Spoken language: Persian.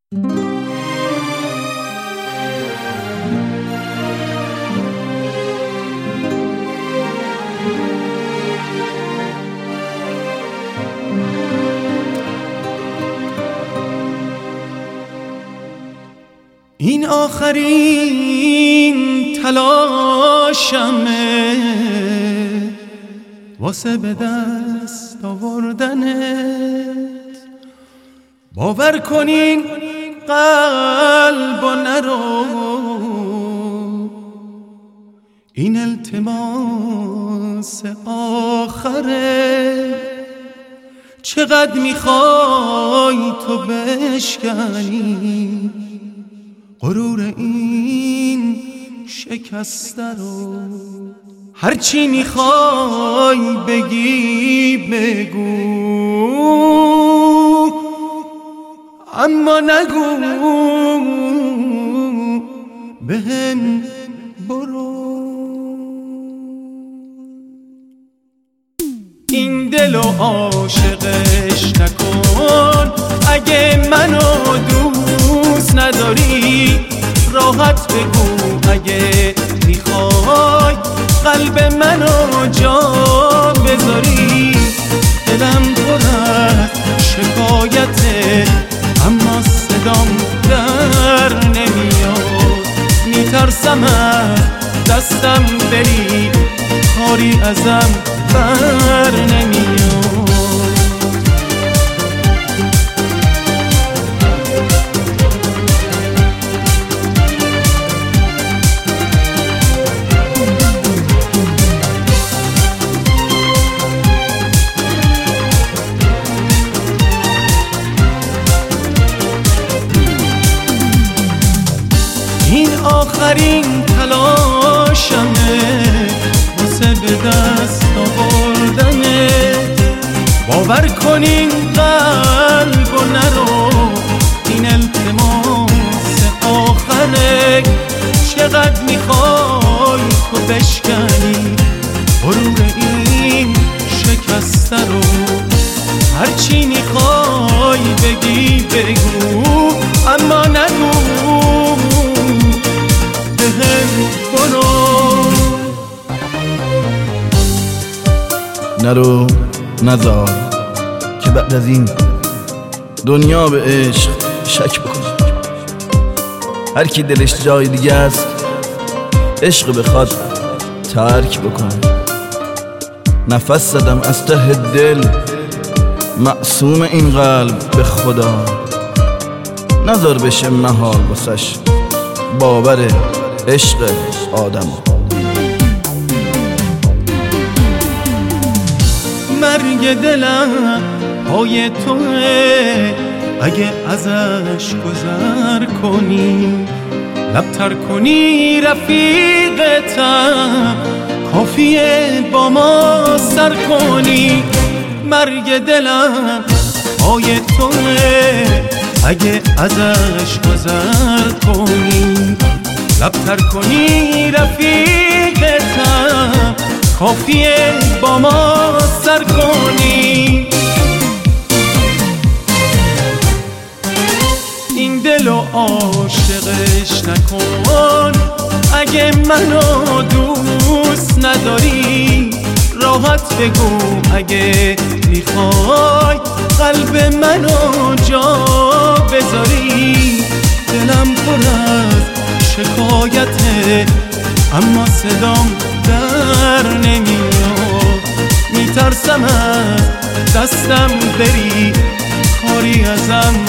این آخرین تلاشمه واسه به دست آوردنت. باور کنین قلب و نرو، این التماس آخره. چقدر میخوای تو بشکنی غرور این شکسته رو؟ هرچی میخوای بگی بگو، اما نگو بهم برو. این دلو عاشقش نکن، اگه منو دوست نداری راحت بگو. اگه میخوای قلب منو جا بذاری، دلم پر از شکایته اما صدام در نمیاد. میترسم از دستم بری، کاری ازم بر نمیاد. این آخرین تلاشمه واسه به دست آوردنه. باور کنین قلب و نرو، این التماس آخره. چقدر میخوای تو بشکنی غرور این شکسته رو؟ هرچی میخوای بگی بگو، اما نگو بهم برو. نرو نذار که بعد از این دنیا به عشق شک بکنه. هر کی دلش جای دیگه است عشق بخواد ترک بکنه. نفس زدم از ته دل معصوم این قلب به خدا. نذار بشه محال واسش باور عشق آدم. مرگ دلم پای توه، اگه ازش گذر کنی لبتر کنی رفیقتم، کافیه با ما سر کنی. مرگ دلم پای توه، اگه ازش گذر کنی لبتر کنی رفیقتم، کافیه با ما سر کنی. این دلو عاشقش نکن، اگه منو دوست نداری راحت بگو. اگه میخوای قلب منو جا بذاری، دلم پر از شکایته اما صدام در نمیاد. میترسم از دستم بری، کاری ازم